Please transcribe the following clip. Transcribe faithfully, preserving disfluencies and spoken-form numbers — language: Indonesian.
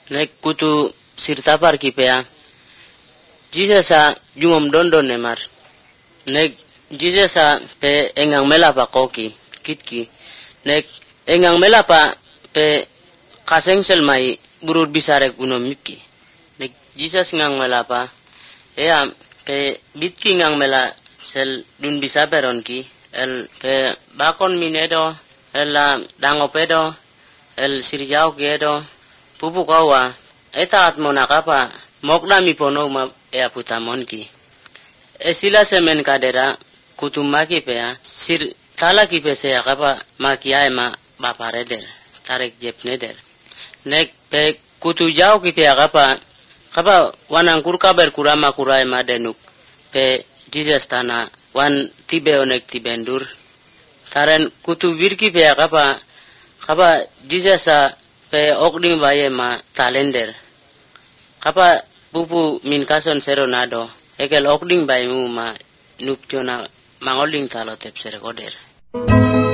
nek kutu sirtapar kipea Jesus a jumom dondon nemar nek Jesus a pe engang melapa koki kitki nek engang melapa pe kasengsel mai burur bisare kuno miki nek Jesus ngang melapa ea pe bitki ngang mela sel dun bisa peron ki el pe bakon minedo el dangopedo el siriau kedo pupu kawa eta atmona kapa mokna mi pono ma e aputamon ki esila semen kadera kutumaki pea sir tala ki pese kapa makia ema bapareder tarek jepneder nek pe kutu jau ki pea kapa kapa wanang kurka berkurama kurai madenuk pe Jesus tana wan tibe onek tibendur taren kutu virki pea kapa kapa Jesus a pe okding baye ma talender kapa pupu min kason seronado ekel okding baye mu ma nuptiona mangoling talo tep sere koder